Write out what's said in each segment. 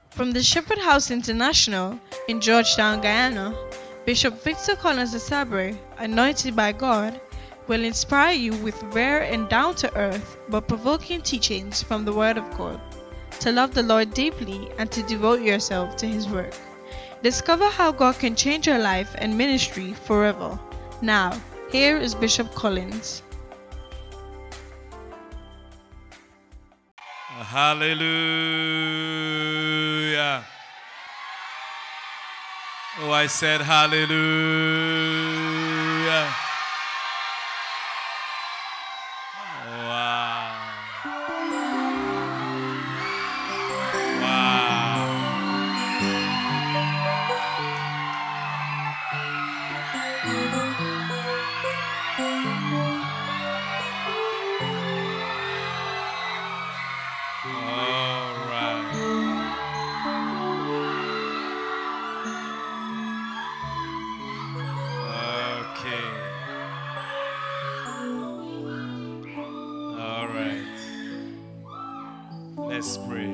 From the Shepherd House International in Georgetown, Guyana, Bishop Victor Collins Asabre, anointed by God, will inspire you with rare and down-to-earth but provoking teachings from the Word of God, to love the Lord deeply and to devote yourself to His work. Discover how God can change your life and ministry forever. Now, here is Bishop Collins. Hallelujah. Oh, I said hallelujah. Wow. Wow. All right. Okay. All right. Let's pray.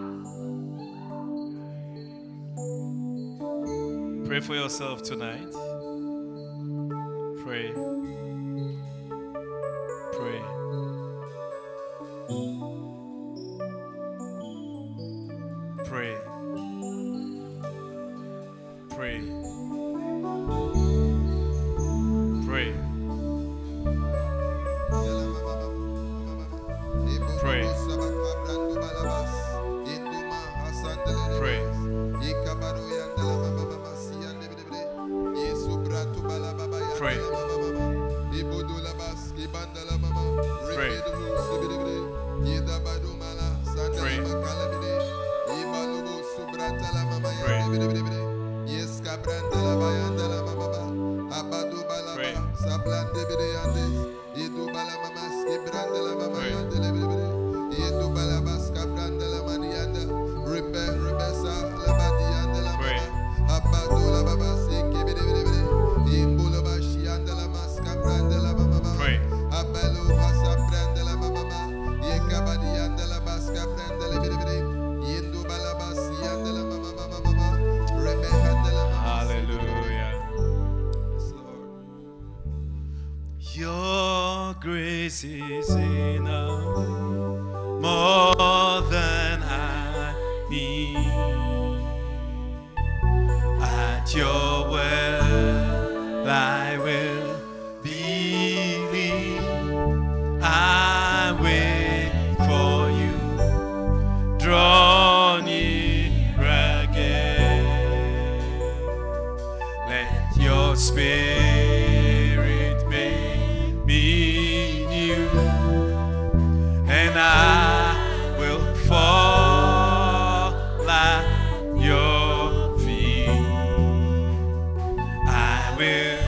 Pray for yourself tonight. Pray. Pray. Pray. Pray. Pray. Pray. Pray. Pray. Your grace is enough, more than I need. At your will I will believe. I wait for you. Draw near again. Let your spirit make me new, and I will fall at your feet. I will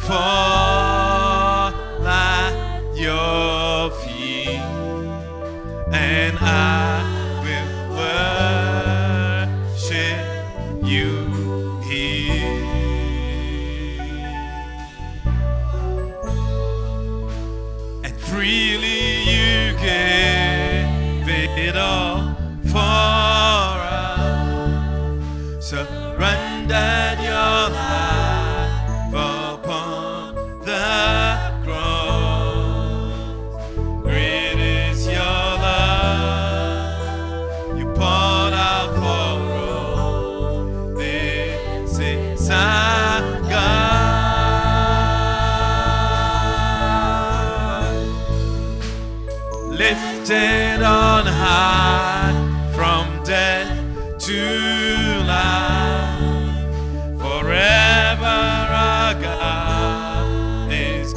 fall at your feet, and I will worship you here. And freely you gave it all for us. Surrendered your life upon the cross. Great is your love you poured out for all. This is our God, lifted on high from death to life. Forever our God is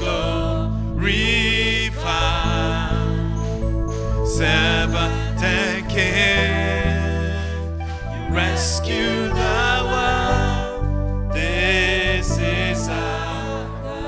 glorified. Seventh and King, you rescue the world. This is our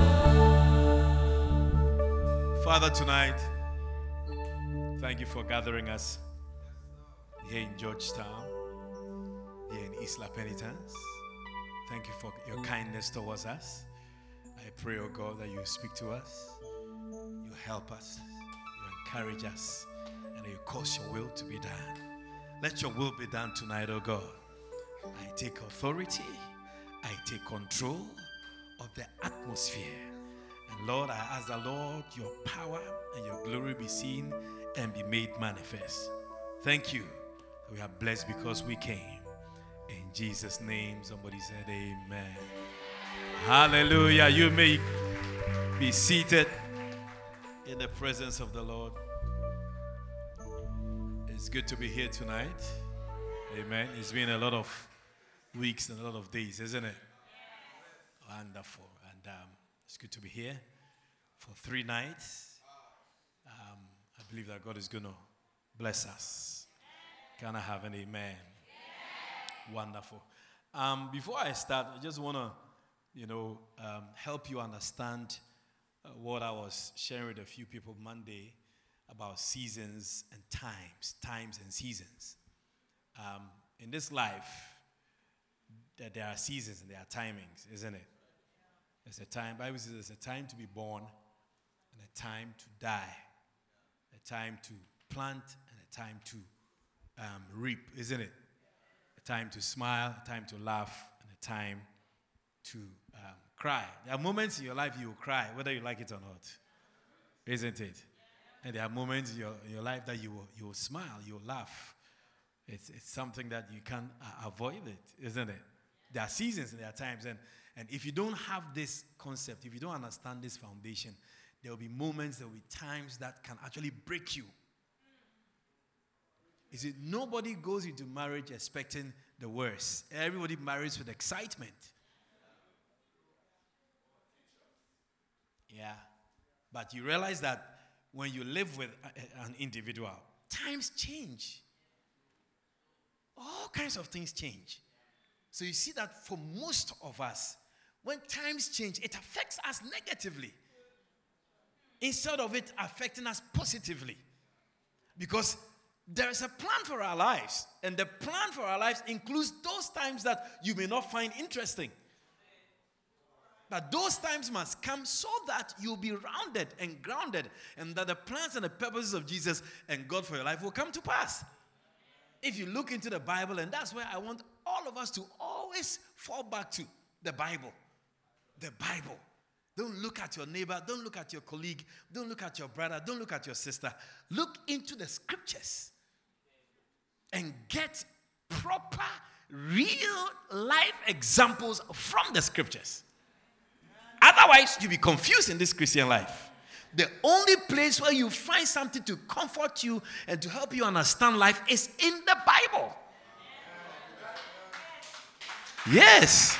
God. Father, tonight, thank you for gathering us here in Georgetown, here in Isla Penitence. Thank you for your kindness towards us. I pray, oh God, that you speak to us, you help us, you encourage us, and you cause your will to be done. Let your will be done tonight, oh God. I take authority. I take control of the atmosphere. And Lord, I ask the Lord, your power and your glory be seen and be made manifest. Thank you. We are blessed because we came. In Jesus' name, somebody said amen. Hallelujah. You may be seated in the presence of the Lord. It's good to be here tonight. Amen. It's been a lot of weeks and a lot of days, isn't it? Wonderful. And it's good to be here for 3 nights. I believe that God is going to bless us. Can I have an amen? Wonderful. Before I start, I just want to, help you understand what I was sharing with a few people Monday about seasons and times and seasons. In this life, that there are seasons and there are timings, isn't it? There's a time, Bible says there's a time to be born and a time to die, a time to plant and a time to reap, isn't it? A time to smile, a time to laugh, and a time to cry. There are moments in your life you will cry, whether you like it or not, isn't it? And there are moments in your life that you will smile, you will laugh. It's something that you can't avoid it, isn't it? There are seasons and there are times. And if you don't have this concept, if you don't understand this foundation, there will be moments, there will be times that can actually break you. You see, nobody goes into marriage expecting the worst. Everybody marries with excitement. Yeah. But you realize that when you live with an individual, times change. All kinds of things change. So you see that for most of us, when times change, it affects us negatively instead of it affecting us positively. Because there is a plan for our lives, and the plan for our lives includes those times that you may not find interesting. But those times must come so that you'll be rounded and grounded, and that the plans and the purposes of Jesus and God for your life will come to pass. If you look into the Bible, and that's where I want all of us to always fall back to the Bible. The Bible. Don't look at your neighbor. Don't look at your colleague. Don't look at your brother. Don't look at your sister. Look into the scriptures and get proper, real life examples from the scriptures. Otherwise, you'll be confused in this Christian life. The only place where you find something to comfort you and to help you understand life is in the Bible. Yes.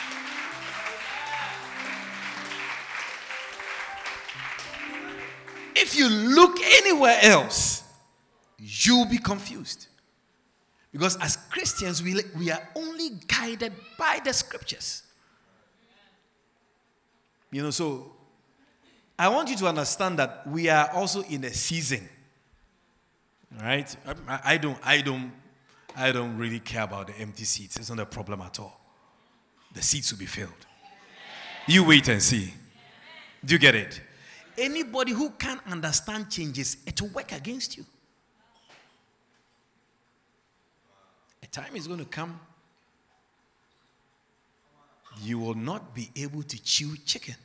If you look anywhere else, you'll be confused. Because as Christians, we are only guided by the scriptures. So I want you to understand that we are also in a season. Right? I don't really care about the empty seats. It's not a problem at all. The seats will be filled. You wait and see. Do you get it? Anybody who can't understand changes, it will work against you. A time is going to come, you will not be able to chew chicken.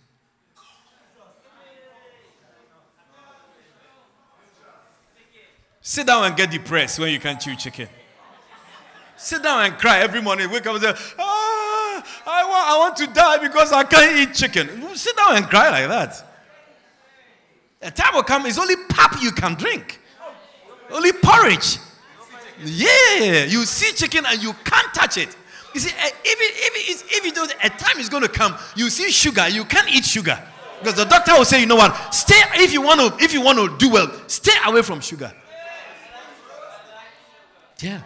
Sit down and get depressed when you can't chew chicken. Sit down and cry every morning. Wake up and say, I want to die because I can't eat chicken. Sit down and cry like that. A time will come, it's only pap you can drink. Only porridge. Yeah, you see chicken and you can't touch it. You see, if you don't, a time is going to come, you see sugar, you can't eat sugar. Because the doctor will say, you know what, if you want to do well, stay away from sugar. Yeah.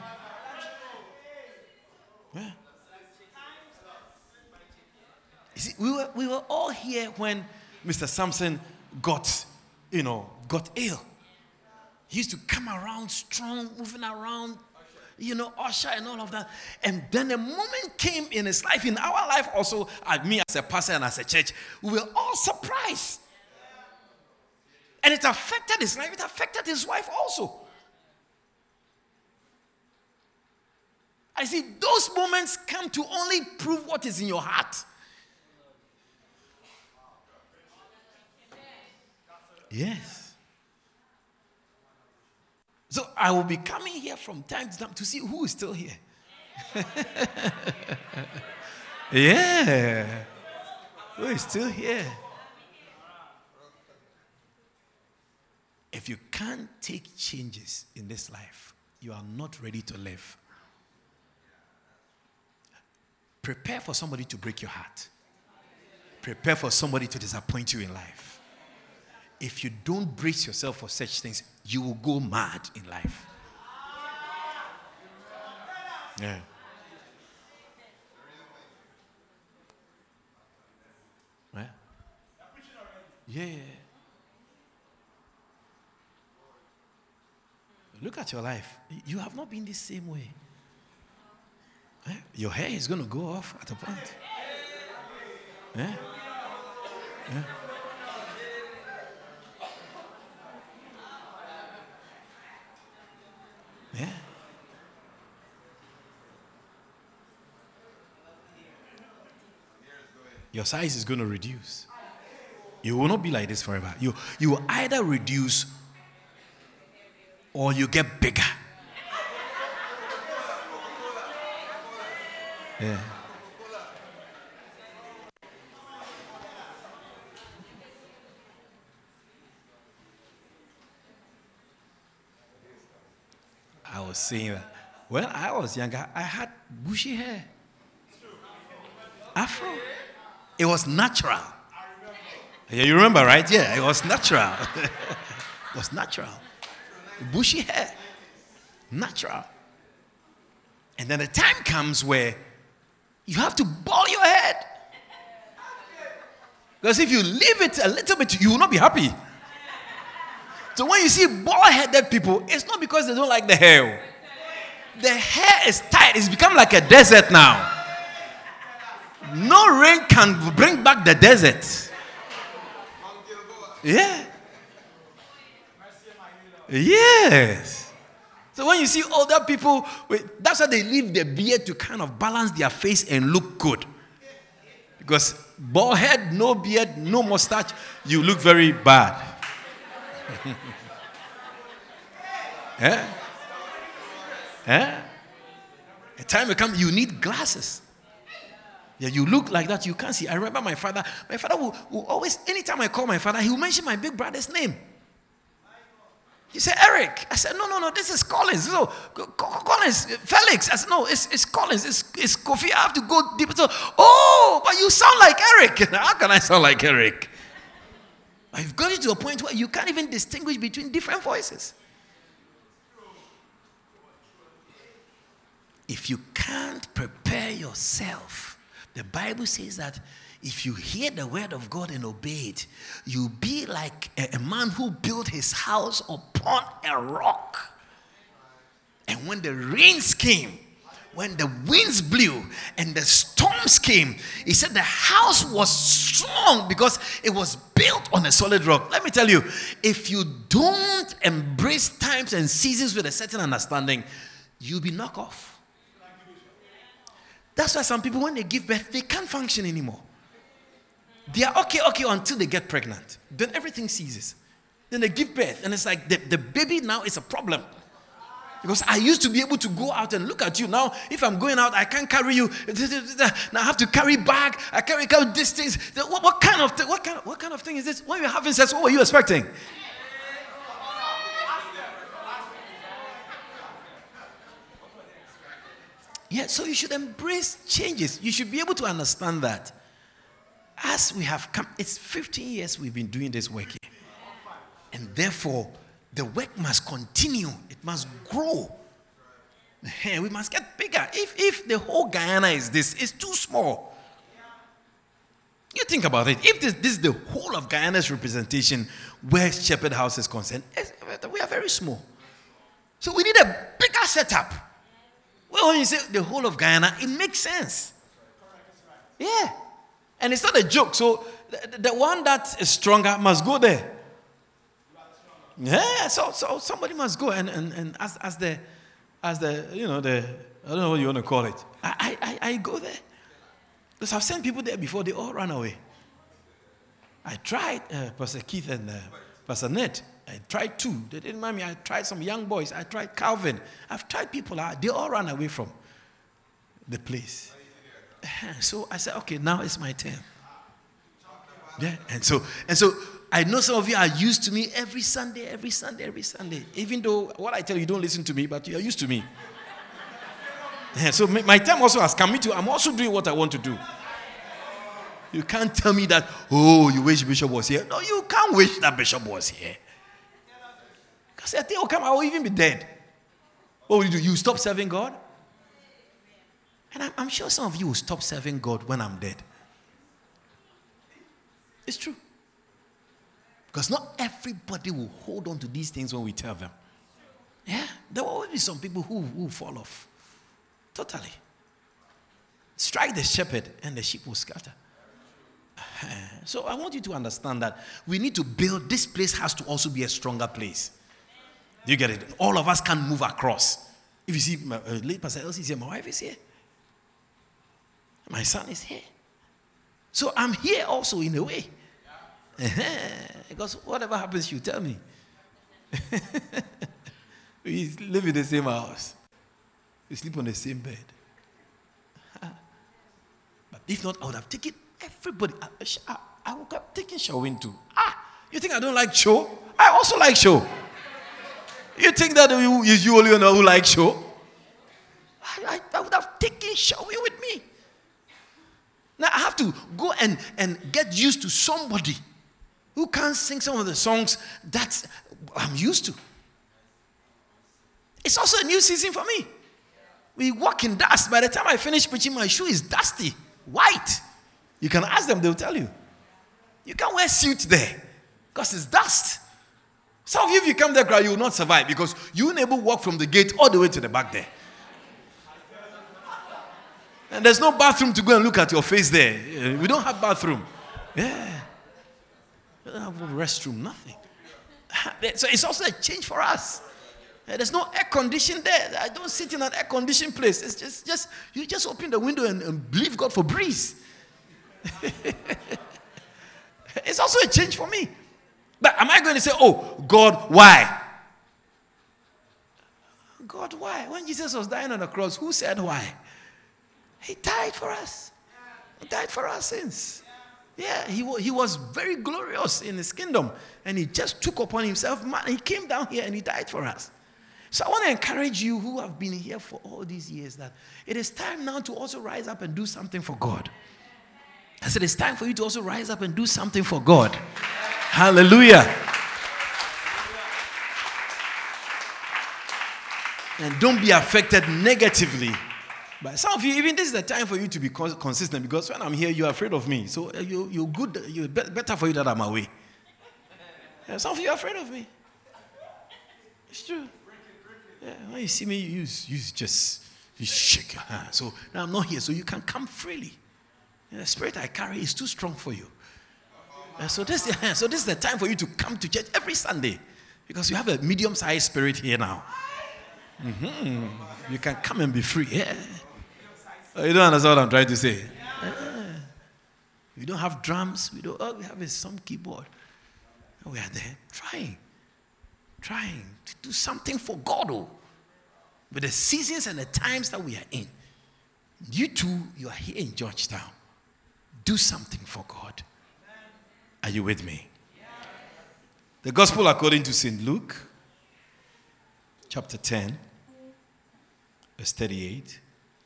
You see, we were all here when Mr. Samson got ill. He used to come around strong, moving around, usher and all of that. And then a moment came in his life, in our life also, me as a pastor and as a church, we were all surprised. And it affected his life, it affected his wife also. I see those moments come to only prove what is in your heart. Yes. So I will be coming here from time to time to see who is still here. Yeah. Who is still here? If you can't take changes in this life, you are not ready to live. Prepare for somebody to break your heart. Prepare for somebody to disappoint you in life. If you don't brace yourself for such things, you will go mad in life. Yeah. Right? Yeah. Look at your life. You have not been the same way. Your hair is going to go off at a point. Yeah. Yeah. Yeah. Your size is going to reduce. You will not be like this forever. You will either reduce or you get bigger. Yeah. I was saying that when I was younger, I had bushy hair. Afro. It was natural. Yeah, you remember, right? Yeah, it was natural. It was natural. Bushy hair. Natural. And then the time comes where you have to bald your head. Because if you leave it a little bit, you will not be happy. So when you see bald-headed people, it's not because they don't like the hair. The hair is tight. It's become like a desert now. No rain can bring back the desert. Yeah. Yes. So when you see older people, that's why they leave their beard to kind of balance their face and look good. Because bald head, no beard, no mustache, you look very bad. Yeah. Yeah. A time will come, you need glasses. Yeah, you look like that, you can't see. I remember my father will always, anytime I call my father, he will mention my big brother's name. He said, Eric. I said, no, this is Collins. So, Collins, Felix. I said, no, it's Collins. It's Kofi. I have to go deeper. So, oh, but you sound like Eric. How can I sound like Eric? I've got you to a point where you can't even distinguish between different voices. If you can't prepare yourself, the Bible says that if you hear the word of God and obey it, you'll be like a man who built his house upon a rock. And when the rains came, when the winds blew and the storms came, he said the house was strong because it was built on a solid rock. Let me tell you, if you don't embrace times and seasons with a certain understanding, you'll be knocked off. That's why some people, when they give birth, they can't function anymore. They are okay until they get pregnant. Then everything ceases. Then they give birth, and it's like the baby now is a problem. Because I used to be able to go out and look at you. Now, if I'm going out, I can't carry you. Now I have to carry bag. I carry distance. What kind of thing is this? When you're having sex, what were you expecting? Yeah, so you should embrace changes. You should be able to understand that. As we have come, it's 15 years we've been doing this work here. And therefore, the work must continue. It must grow. We must get bigger. If the whole Guyana is this, it's too small. You think about it. If this is the whole of Guyana's representation where Shepherd House is concerned, we are very small. So we need a bigger setup. Well, when you say the whole of Guyana, it makes sense. Yeah. And it's not a joke. So the one that is stronger must go there. Yeah. So somebody must go. And as as the, I don't know what you want to call it. I go there. Because I've sent people there before, they all ran away. I tried Pastor Keith and Pastor Ned. I tried two. They didn't mind me. I tried some young boys. I tried Calvin. I've tried people. They all ran away from the place. So I said, okay, now it's my turn. Yeah, and so I know some of you are used to me every Sunday. Even though what I tell you, don't listen to me, but you are used to me. Yeah, so my time also has come. Me too. I'm also doing what I want to do. You can't tell me that, you wish Bishop was here. No, you can't wish that Bishop was here. Because I think, I will even be dead. What will you do? You stop serving God? And I'm sure some of you will stop serving God when I'm dead. It's true. Because not everybody will hold on to these things when we tell them. Yeah, there will always be some people who fall off. Totally. Strike the shepherd and the sheep will scatter. So I want you to understand that we need to build, this place has to also be a stronger place. Do you get it? All of us can move across. If you see, late Pastor Elsie is here, my wife is here. My son is here. So I'm here also in a way. Because whatever happens, you tell me. We live in the same house. We sleep on the same bed. But if not, I would have taken everybody. I would have taken Showing too. You think I don't like show? I also like show. You think that you only know who like show? I would have taken Showing with me. Now I have to go and get used to somebody who can sing some of the songs that I'm used to. It's also a new season for me. We walk in dust. By the time I finish preaching, my shoe is dusty, white. You can ask them, they'll tell you. You can't wear suit there because it's dust. Some of you, if you come there, you will not survive because you will never walk from the gate all the way to the back there. And there's no bathroom to go and look at your face there. We don't have bathroom. Yeah. We don't have a restroom, nothing. So it's also a change for us. There's no air condition there. I don't sit in an air conditioned place. It's just you just open the window and believe God for breeze. It's also a change for me. But am I going to say, God, why? God, why? When Jesus was dying on the cross, who said why? He died for us. He died for our sins. Yeah, he was very glorious in his kingdom. And he just took upon himself, man, he came down here and he died for us. So I want to encourage you who have been here for all these years that it is time now to also rise up and do something for God. I said it's time for you to also rise up and do something for God. Hallelujah. And don't be affected negatively. But some of you, even this is the time for you to be consistent because when I'm here, you're afraid of me. So you're good. You're better for you that I'm away. Yeah, some of you are afraid of me. It's true. Yeah, when you see me, you shake your hand. So now I'm not here, so you can come freely. And the spirit I carry is too strong for you. So this is the time for you to come to church every Sunday because you have a medium-sized spirit here now. You can come and be free. Yeah. You don't understand what I'm trying to say. Yeah. We don't have drums. All we have is some keyboard. And we are there trying to do something for God. With the seasons and the times that we are in. You too, you are here in Georgetown. Do something for God. Are you with me? The Gospel according to St. Luke, chapter 10, verse 38.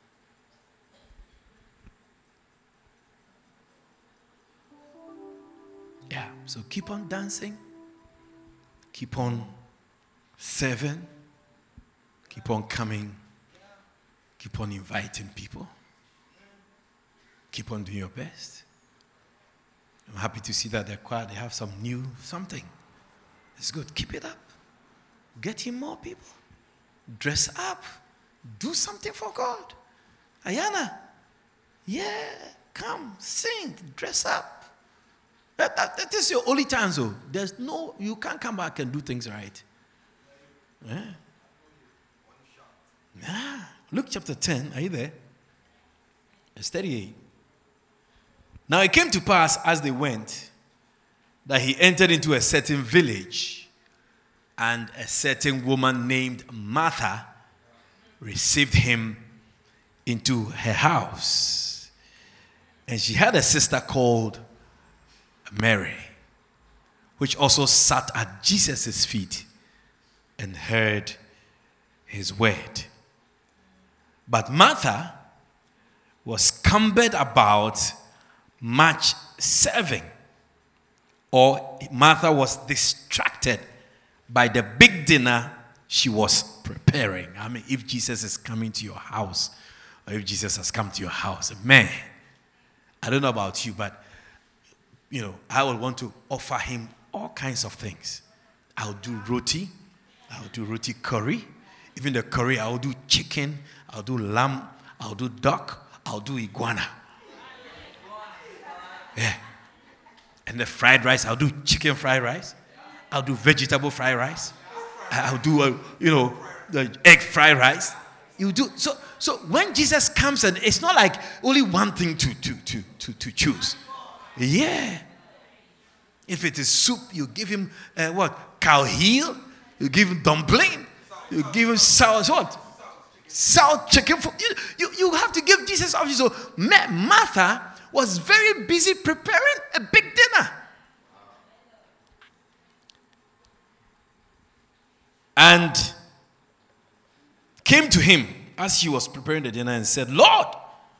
Yeah, so keep on dancing. Keep on serving. Keep on coming. Keep on inviting people. Keep on doing your best. I'm happy to see that the choir, they have some new something. It's good. Keep it up. Get in more people. Dress up. Do something for God. Ayana, yeah, come, sing, dress up. That is your only chance, though. You can't come back and do things right. Yeah. Luke chapter 10, are you there? Verse 38. Now it came to pass as they went that he entered into a certain village, and a certain woman named Martha received him into her house. And she had a sister called Mary, which also sat at Jesus' feet and heard his word. But Martha was cumbered about much serving, or Martha was distracted by the big dinner she was preparing. I mean, if Jesus is coming to your house, or if Jesus has come to your house, man, I don't know about you, but I would want to offer him all kinds of things. I'll do roti curry. Even the curry, I'll do chicken, I'll do lamb, I'll do duck, I'll do iguana. Yeah. And the fried rice, I'll do chicken fried rice. I'll do vegetable fried rice. I'll do, the egg fried rice. You do so when Jesus comes, and it's not like only one thing to choose. Yeah. If it is soup, you give him cow heel. You give him dumpling. You give him sour chicken. You have to give Jesus options. So Martha was very busy preparing a big dinner. And came to him as he was preparing the dinner and said, Lord,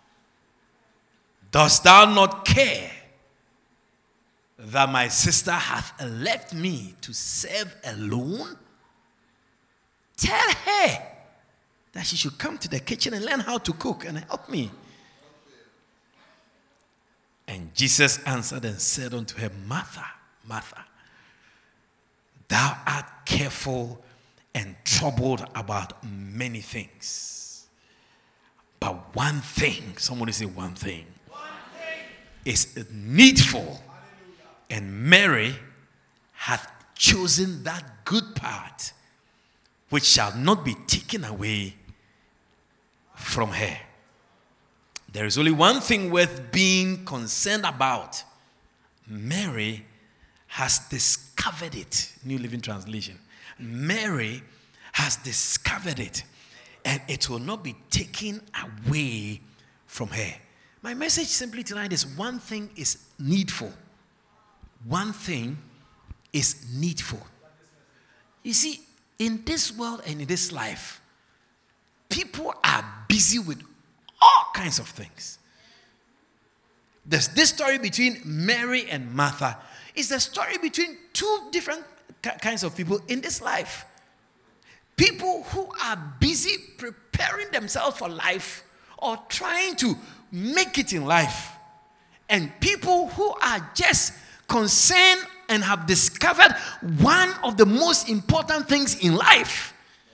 dost thou not care that my sister hath left me to serve alone? Tell her that she should come to the kitchen and learn how to cook and help me. And Jesus answered and said unto her, Martha, Martha, thou art careful and troubled about many things. But one thing, somebody say one thing, is needful. And Mary hath chosen that good part which shall not be taken away from her. There is only one thing worth being concerned about. Mary has discovered it. New Living Translation. Mary has discovered it, and it will not be taken away from her. My message simply tonight is one thing is needful. One thing is needful. You see, in this world and in this life, people are busy with all kinds of things. There's this story between Mary and Martha. It's the story between two different kinds of people in this life. People who are busy preparing themselves for life or trying to make it in life. And people who are just concerned and have discovered one of the most important things in life.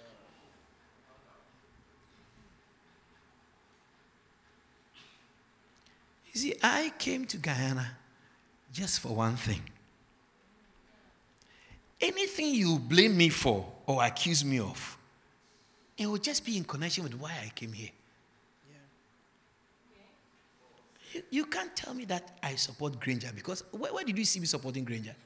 You see, I came to Guyana just for one thing. Anything you blame me for or accuse me of, it will just be in connection with why I came here. You can't tell me that I support Granger, because where did you see me supporting Granger?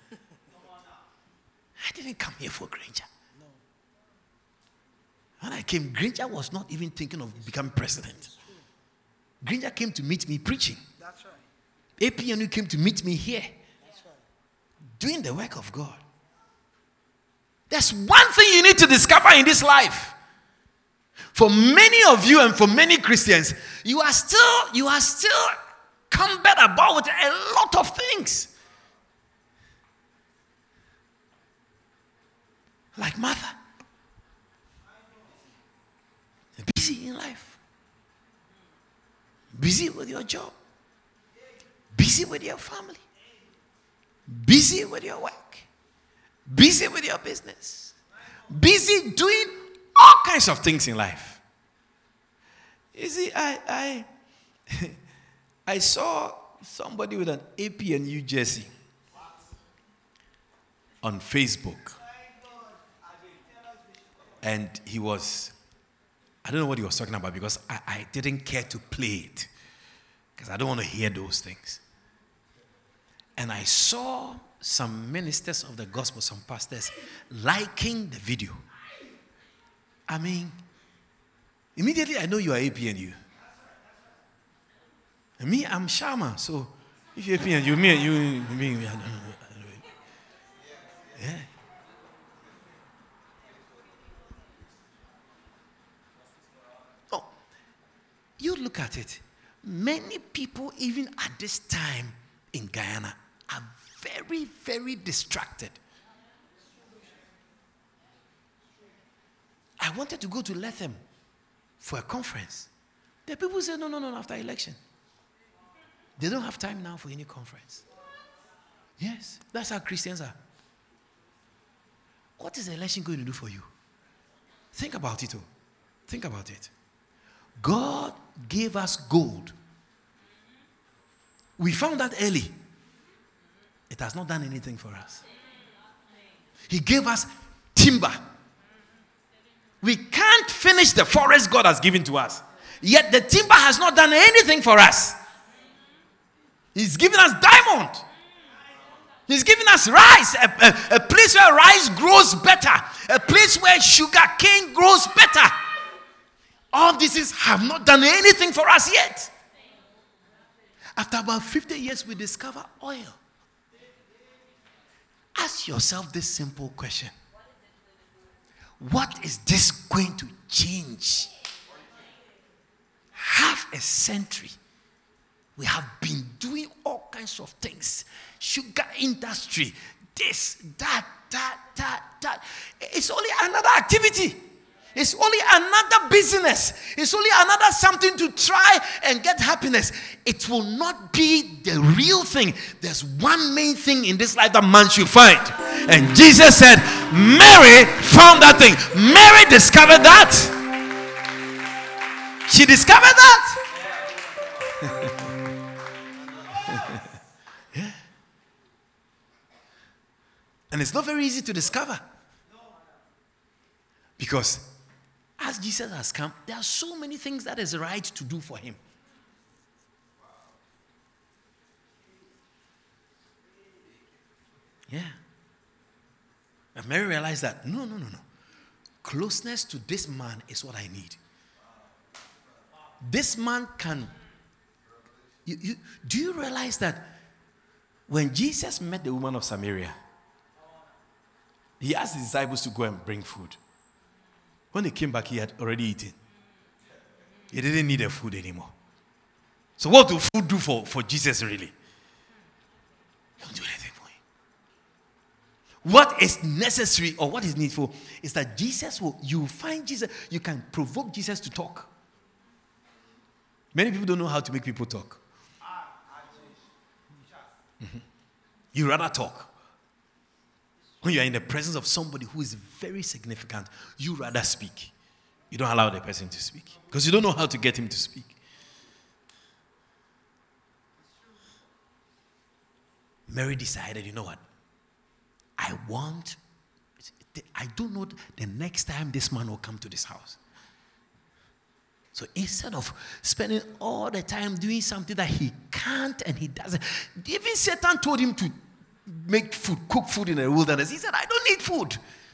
I didn't come here for Granger. No. When I came, Granger was not even thinking of becoming president. Granger came to meet me preaching. That's right. APNU came to meet me here. That's right. Doing the work of God. There's one thing you need to discover in this life. For many of you and for many Christians, you are still cumbered about with a lot of things. Like Martha. Busy in life. Busy with your job. Busy with your family. Busy with your work. Busy with your business. Busy doing all kinds of things in life. You see, I saw somebody with an APNU jersey on Facebook. And he was I don't know what he was talking about because I didn't care to play it because I don't want to hear those things. And I saw some ministers of the gospel, some pastors, liking the video. I mean, immediately I know you are APNU. And me, I'm Shama, so if you're APNU, me, I don't know. Yeah. Oh, you look at it. Many people, even at this time in Guyana, are very, very distracted. I wanted to go to Lethem for a conference. The people said, no, after election. They don't have time now for any conference. Yes, that's how Christians are. What is the election going to do for you? Think about it. Think about it. God gave us gold. We found that early. It has not done anything for us. He gave us timber. We can't finish the forest God has given to us. Yet the timber has not done anything for us. He's given us diamond. He's given us rice, a place where rice grows better, a place where sugar cane grows better. All these have not done anything for us yet. After about 50 years, we discover oil. Ask yourself this simple question. What is this going to change? Half a century, we have been doing all kinds of things. Sugar industry, this, that. It's only another activity. It's only another business. It's only another something to try and get happiness. It will not be the real thing. There's one main thing in this life that man should find. And Jesus said, Mary found that thing. Mary discovered that. She discovered that. Yeah. And it's not very easy to discover. Because as Jesus has come, there are so many things that is right to do for him. Yeah. And Mary realized that, no. Closeness to this man is what I need. This man can... do you realize that when Jesus met the woman of Samaria, he asked the disciples to go and bring food. When they came back, he had already eaten. He didn't need the food anymore. So what do food do for Jesus really? It don't do anything for him. What is necessary or what is needful is that you find Jesus, you can provoke Jesus to talk. Many people don't know how to make people talk. Mm-hmm. You rather talk. When you are in the presence of somebody who is very significant, you rather speak. You don't allow the person to speak because you don't know how to get him to speak. Mary decided, you know what? I don't know the next time this man will come to this house. So instead of spending all the time doing something that he can't and he doesn't, even Satan told him to make food, cook food in the wilderness. He said, I don't need food.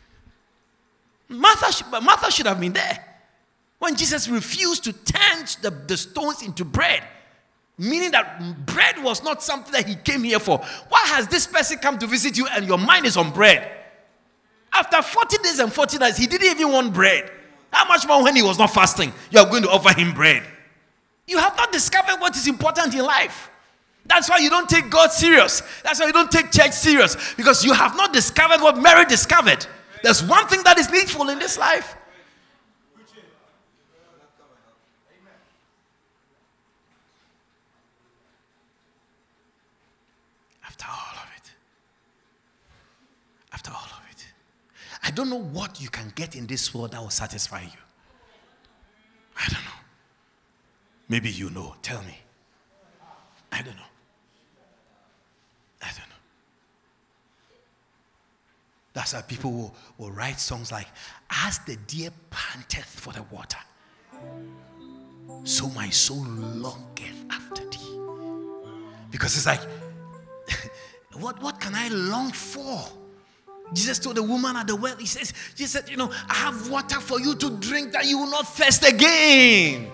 Martha should have been there. When Jesus refused to turn the stones into bread, meaning that bread was not something that he came here for. Why has this person come to visit you and your mind is on bread? After 40 days and 40 nights, he didn't even want bread. How much more when he was not fasting, you are going to offer him bread? You have not discovered what is important in life. That's why you don't take God serious. That's why you don't take church serious. Because you have not discovered what Mary discovered. There's one thing that is needful in this life. After all of it. I don't know what you can get in this world that will satisfy you. I don't know. Maybe you know. Tell me. I don't know. That's why people will write songs like, as the deer panteth for the water. So my soul longeth after thee. Because it's like, what can I long for? Jesus told the woman at the well, Jesus said, I have water for you to drink that you will not thirst again.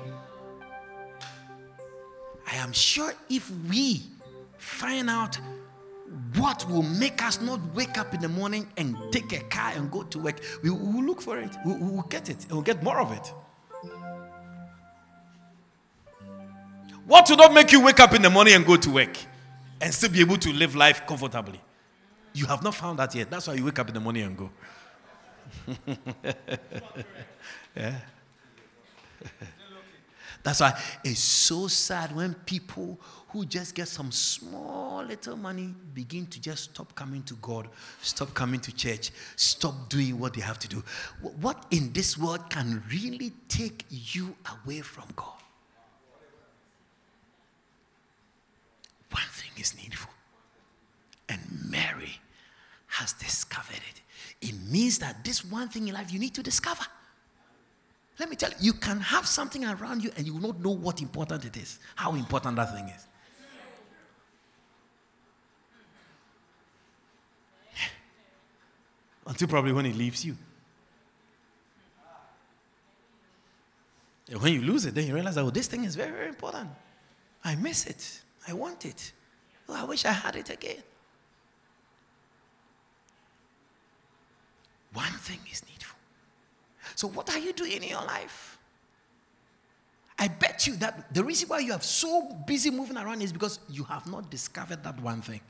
I am sure if we find out what will make us not wake up in the morning and take a car and go to work, we will look for it. We will get it. And we'll get more of it. What will not make you wake up in the morning and go to work and still be able to live life comfortably? You have not found that yet. That's why you wake up in the morning and go. Yeah. That's why it's so sad when people who just get some small little money begin to just stop coming to God, stop coming to church, stop doing what they have to do. What in this world can really take you away from God? One thing is needful. And Mary has discovered it. It means that this one thing in life you need to discover. Let me tell you, you can have something around you and you will not know what important it is, how important that thing is. Until probably when it leaves you. And when you lose it, then you realize that, this thing is very, very important. I miss it. I want it. Oh, I wish I had it again. One thing is needful. So what are you doing in your life? I bet you that the reason why you are so busy moving around is because you have not discovered that one thing.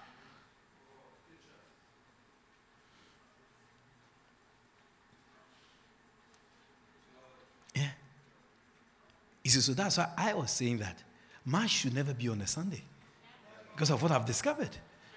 Yeah. You see, so that's why I was saying that Mass should never be on a Sunday because of what I've discovered.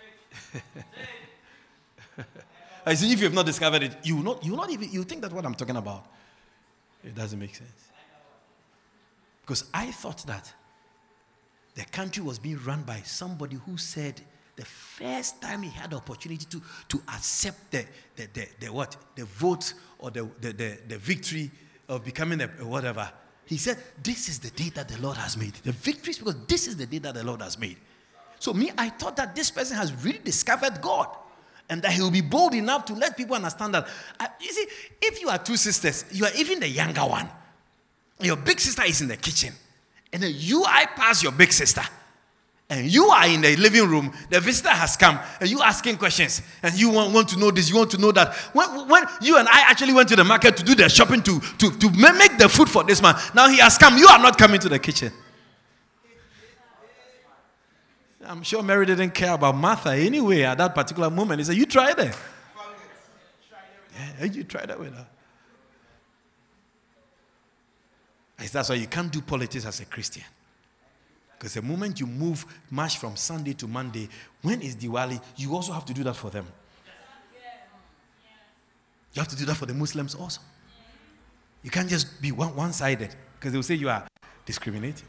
I see, if you have not discovered it, you think that what I'm talking about, it doesn't make sense. Because I thought that the country was being run by somebody who said the first time he had the opportunity to accept the vote or the victory of becoming a whatever, he said, this is the day that the Lord has made. The victory is because this is the day that the Lord has made. So I thought that this person has really discovered God. And that he will be bold enough to let people understand that. You see, if you are two sisters, you are even the younger one. Your big sister is in the kitchen. And then I pass your big sister. And you are in the living room. The visitor has come. And you asking questions. And you want to know this. You want to know that. When you and I actually went to the market to do the shopping to make the food for this man. Now he has come. You are not coming to the kitchen. I'm sure Mary didn't care about Martha anyway at that particular moment. He said, you tried it. Yeah, you tried it with her. That's why you can't do politics as a Christian. Because the moment you move march from Sunday to Monday, when is Diwali, you also have to do that for them. You have to do that for the Muslims also. You can't just be one-sided because they'll say you are discriminating.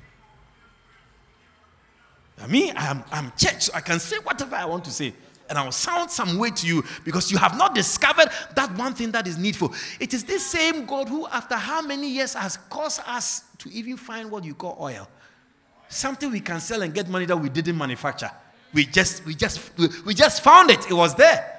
I'm church, so I can say whatever I want to say. And I will sound some way to you because you have not discovered that one thing that is needful. It is this same God who, after how many years, has caused us to even find what you call oil. Something we can sell and get money that we didn't manufacture. We just found it. It was there.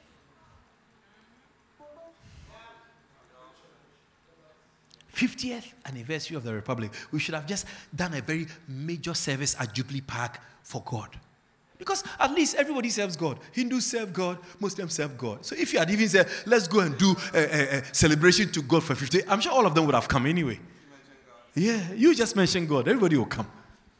'50th anniversary of the Republic. We should have just done a very major service at Jubilee Park for God. Because at least everybody serves God. Hindus serve God, Muslims serve God. So if you had even said, let's go and do a celebration to God for 50, I'm sure all of them would have come anyway. Yeah, you just mention God. Everybody will come.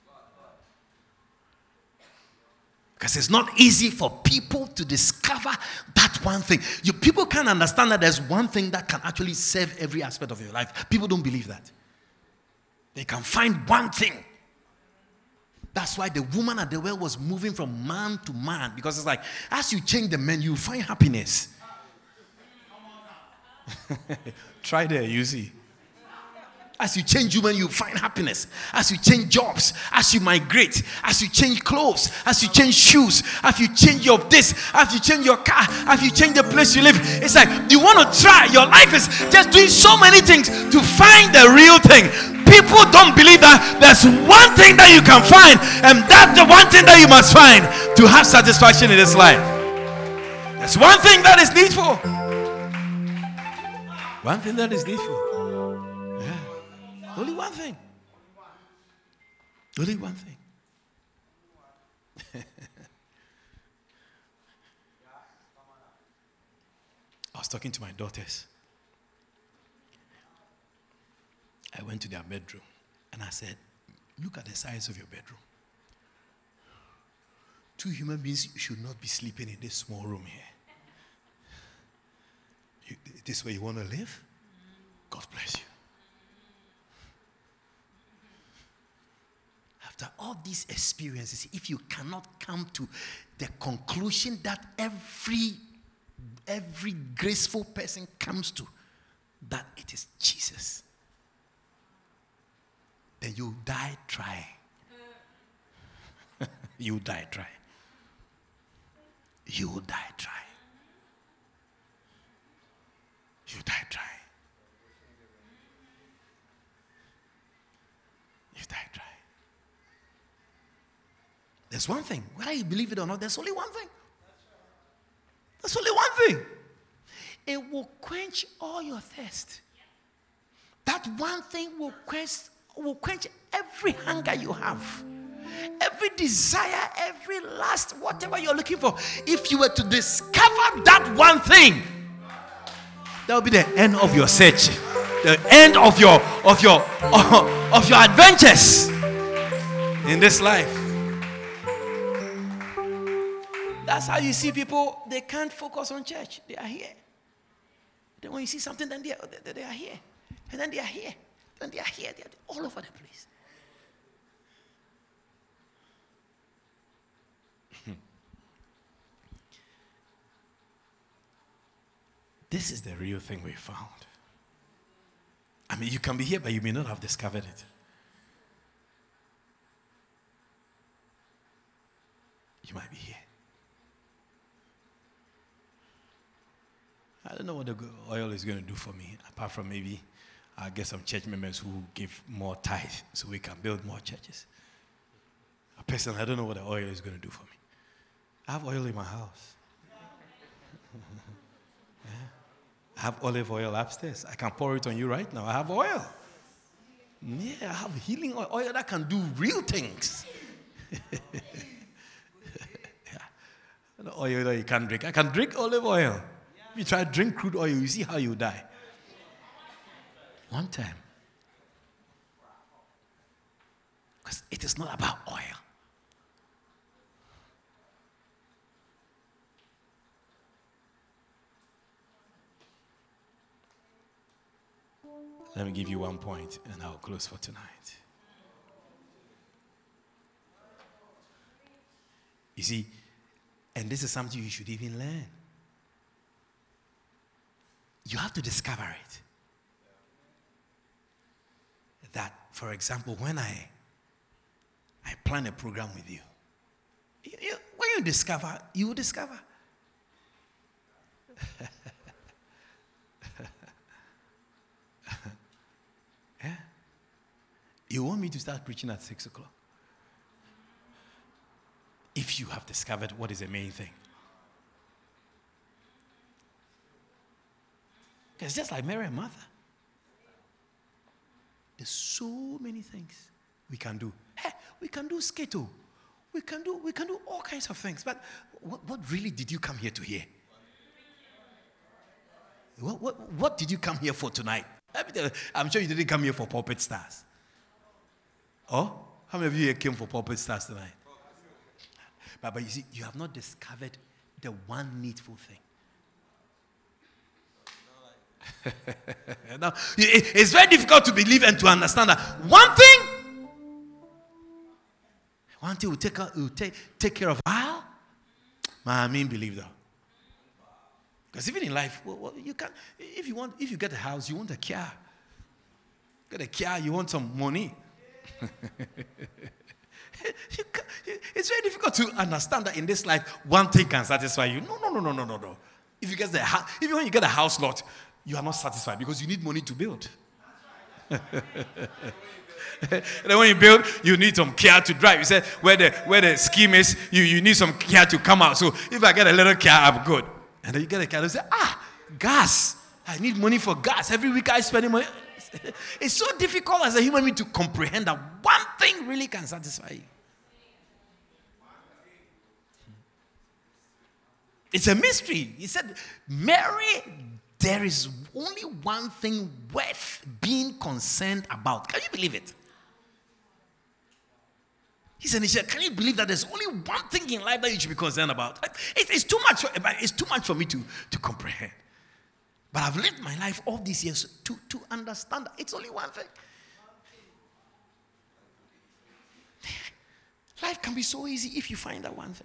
Because it's not easy for people to discover that one thing. People can't understand that there's one thing that can actually serve every aspect of your life. People don't believe that. They can find one thing. That's why the woman at the well was moving from man to man. Because it's like, as you change the man, you find happiness. Try there, you see. As you change human, you find happiness. As you change jobs, as you migrate, as you change clothes, as you change shoes, as you change your this, as you change your car, as you change the place you live. It's like you want to try. Your life is just doing so many things to find the real thing. People people don't believe that there's one thing that you can find, and that's the one thing that you must find to have satisfaction in this life. There's one thing that is needful. One thing that is needful. Yeah. Only one thing. Only one thing. I was talking to my daughters. I went to their bedroom and I said, look at the size of your bedroom. 2 human beings should not be sleeping in this small room here. This way you want to live? God bless you. After all these experiences, if you cannot come to the conclusion that every graceful person comes to, that it is Jesus, then you die trying. You die trying. You will die trying. You die trying. You die trying. There's one thing, whether you believe it or not, there's only one thing. There's only one thing. It will quench all your thirst. That one thing will quench every hunger you have. Every desire, every lust, whatever you're looking for. If you were to discover that one thing, that will be the end of your search, the end of your adventures in this life. That's how you see people, they can't focus on church. They are here. Then when you see something, then they are here. And then they are here. Then they are here. They are all over the place. This is the real thing we found. I mean, you can be here, but you may not have discovered it. You might be here. I don't know what the oil is going to do for me, apart from maybe I'll get some church members who give more tithe so we can build more churches. Personally, I don't know what the oil is going to do for me. I have oil in my house. Yeah. I have olive oil upstairs. I can pour it on you right now. I have oil. Yeah, I have healing oil that can do real things. Yeah. The oil that you can't drink. I can drink olive oil. If you try to drink crude oil, you see how you die. One time. Because it is not about oil. Let me give you one point and I'll close for tonight. You see, and this is something you should even learn. You have to discover it. That, for example, when I plan a program with you, when you discover, you will discover. Yeah. You want me to start preaching at 6 o'clock? If you have discovered what is the main thing. It's just like Mary and Martha. There's so many things we can do. Hey, we can do skittle. We can do all kinds of things. But what really did you come here to hear? What did you come here for tonight? I'm sure you didn't come here for Pulpit Stars. Oh? How many of you here came for Pulpit Stars tonight? But you see, you have not discovered the one needful thing. Now, it's very difficult to believe and to understand that one thing will take care of all. I mean, believe that. Because even in life, you can, if you get a house, you want a car. Get a car, you want some money. It's very difficult to understand that in this life, one thing can satisfy you. No. Even when you get a house lot, you are not satisfied because you need money to build. Then when you build, you need some Kia to drive. You said where the scheme is, you need some Kia to come out. So if I get a little Kia, I'm good. And then you get a Kia, you say, gas. I need money for gas. Every week I spend money. It's so difficult as a human being to comprehend that one thing really can satisfy you. It's a mystery. He said, Mary, there is only one thing worth being concerned about. Can you believe it? He said, can you believe that there's only one thing in life that you should be concerned about? It's too much. It's too much for me to comprehend. But I've lived my life all these years to understand that it's only one thing. Life can be so easy if you find that one thing.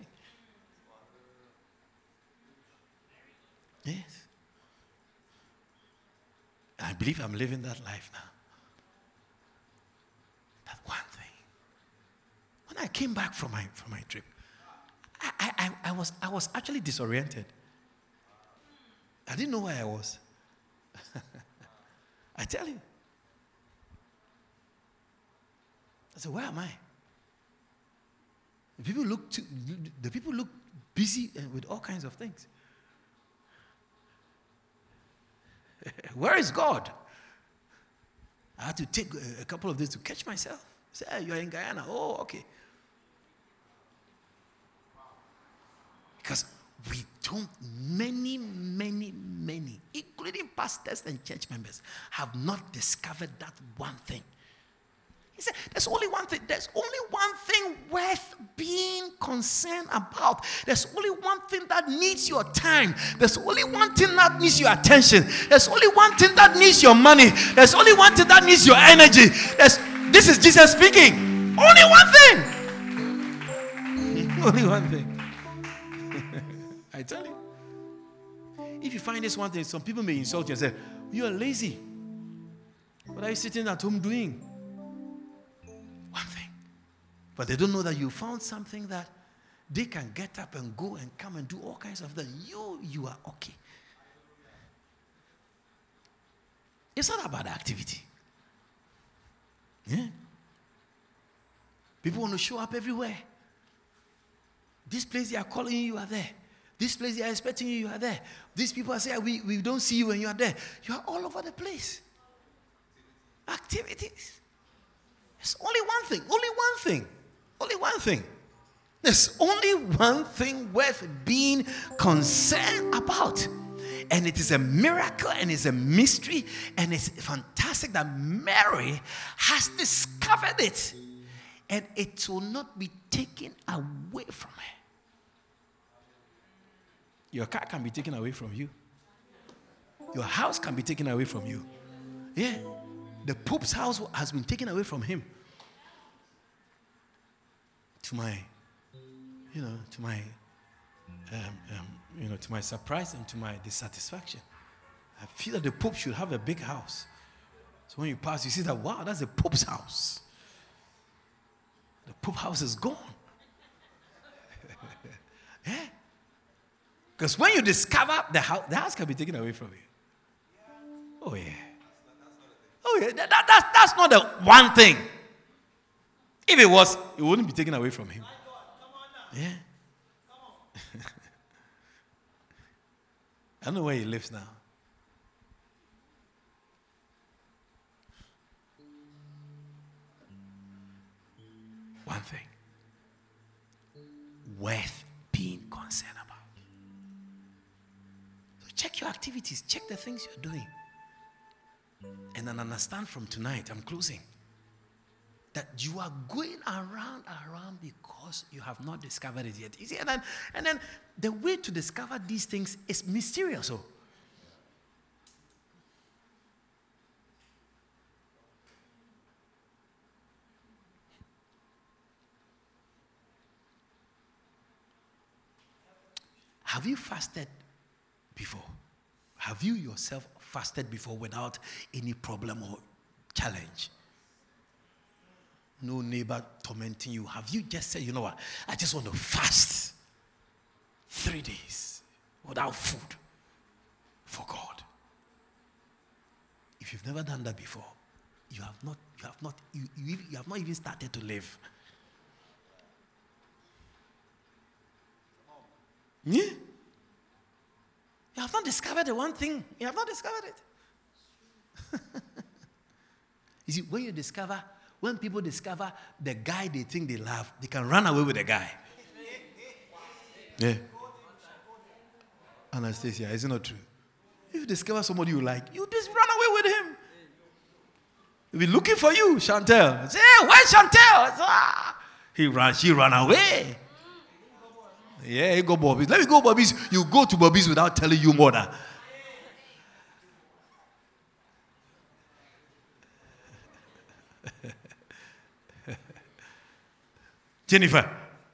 Yes. And I believe I'm living that life now. That one thing. When I came back from my trip, I was actually disoriented. I didn't know where I was. I tell you. I said, where am I? The people look busy with all kinds of things. Where is God? I had to take a couple of days to catch myself. Say, you're in Guyana. Oh, okay. Because many, including pastors and church members, have not discovered that one thing. He said, there's only one thing worth being concerned about. There's only one thing that needs your time. There's only one thing that needs your attention. There's only one thing that needs your money. There's only one thing that needs your energy. This is Jesus speaking. Only one thing. Only one thing. I tell you. If you find this one thing, some people may insult you and say, you are lazy. What are you sitting at home doing? One thing. But they don't know that you found something that they can get up and go and come and do all kinds of things. You are okay. It's not about activity. Yeah. People want to show up everywhere. This place they are calling you, you are there. This place they are expecting you, you are there. These people are saying, we don't see you when you are there. You are all over the place. Activities. There's only one thing. Only one thing. Only one thing. There's only one thing worth being concerned about. And it is a miracle and it's a mystery and it's fantastic that Mary has discovered it. And it will not be taken away from her. Your car can be taken away from you. Your house can be taken away from you. Yeah. The Pope's house has been taken away from him. To my surprise and to my dissatisfaction. I feel that the Pope should have a big house. So when you pass, you see that, wow, that's the Pope's house. The Pope's house is gone. Yeah. Because when you discover the house can be taken away from you. Oh, yeah. Oh, yeah. That's not the one thing. If it was, it wouldn't be taken away from him. Yeah. I don't know where he lives now. One thing worth being concerned about. So check your activities, check the things you're doing. And then understand from tonight, I'm closing, that you are going around because you have not discovered it yet. You see, and then the way to discover these things is mysterious. So, have you fasted before? Have you yourself fasted before without any problem or challenge? No neighbor tormenting you. Have you just said, you know what, I just want to fast 3 days without food for God? If you've never done that before, you have not even started to live. Yeah? You have not discovered the one thing. You have not discovered it. You see, when people discover the guy they think they love, they can run away with the guy. Yeah. Anastasia, is it not true? If you discover somebody you like, you just run away with him. He'll be looking for you, Chantel. Say, hey, where's Chantel? She ran away. Yeah, you go Bobby's. Let me go Bobby's. You go to Bobby's without telling you mother. Jennifer.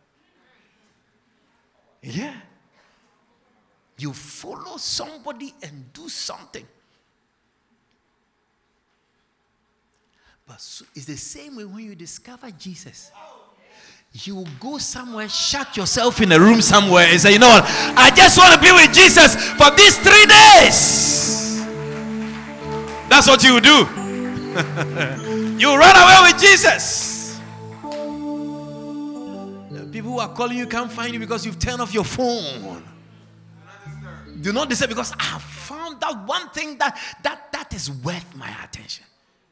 Yeah. You follow somebody and do something. But it's the same way when you discover Jesus. You will go somewhere, shut yourself in a room somewhere and say, you know what? I just want to be with Jesus for these 3 days. That's what you do. You run away with Jesus. People who are calling you can't find you because you've turned off your phone. Do not disturb, because I found that one thing that is worth my attention.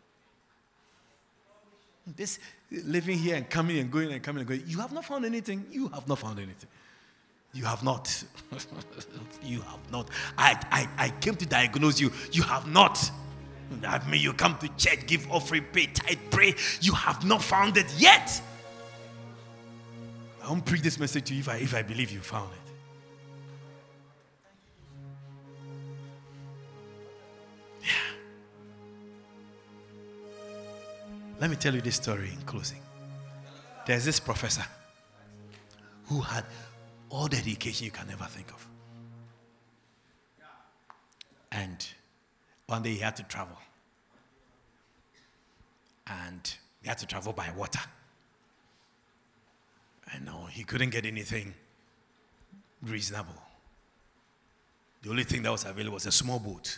This living here and coming and going and coming and going. You have not found anything. You have not found anything. You have not. You have not. I came to diagnose you. You have not. I mean, you come to church, give offering, pay tithe, pray. You have not found it yet. I won't preach this message to you if I believe you found it. Yeah. Let me tell you this story in closing. There's this professor who had all the education you can ever think of. And one day he had to travel. And he had to travel by water. And no, he couldn't get anything reasonable. The only thing that was available was a small boat.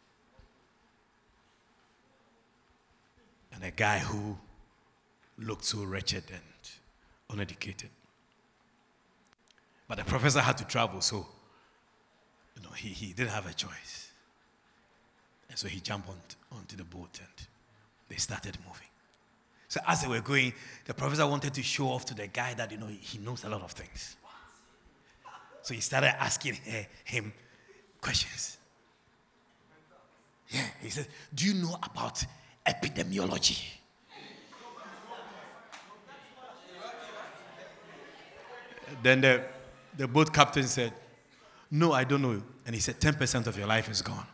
And a guy who looked so wretched and uneducated. But the professor had to travel, so he didn't have a choice. And so he jumped onto the boat and they started moving. So as they were going, the professor wanted to show off to the guy that he knows a lot of things. So he started asking him questions. Yeah, he said, "Do you know about epidemiology?" Then the boat captain said, "No, I don't know." And he said, 10% of your life is gone.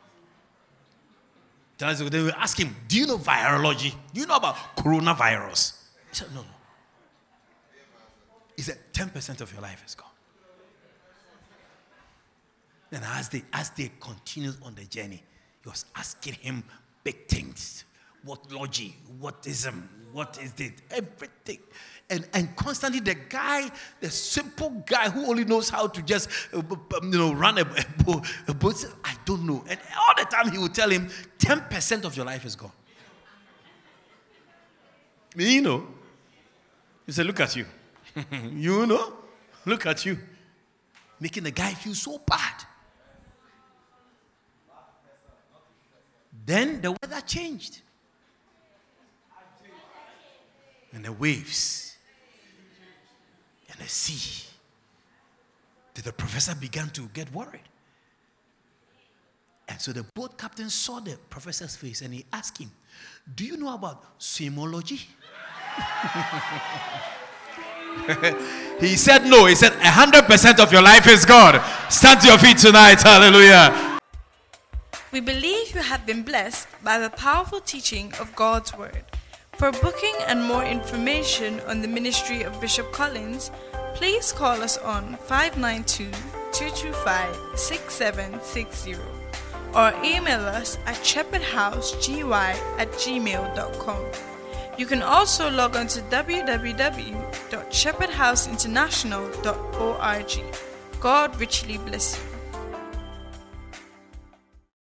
Then they will ask him, "Do you know virology? Do you know about coronavirus?" He said, No. He said, 10% of your life is gone. And as they continued on the journey, he was asking him big things. What logic? What ism? What is it? Everything. And constantly the simple guy who only knows how to just run a boat, says, "I don't know." And all the time he would tell him, 10% of your life is gone. He said, "Look at you." Look at you. Making the guy feel so bad. Then the weather changed. And the waves and the sea. The professor began to get worried. And so the boat captain saw the professor's face and he asked him, "Do you know about swimology?" He said no. He said 100% of your life is gone. Stand to your feet tonight. Hallelujah. We believe you have been blessed by the powerful teaching of God's Word. For booking and more information on the ministry of Bishop Collins, please call us on 592-225-6760 or email us at shepherdhousegY@gmail.com. You can also log on to www.shepherdhouseinternational.org. God richly bless you.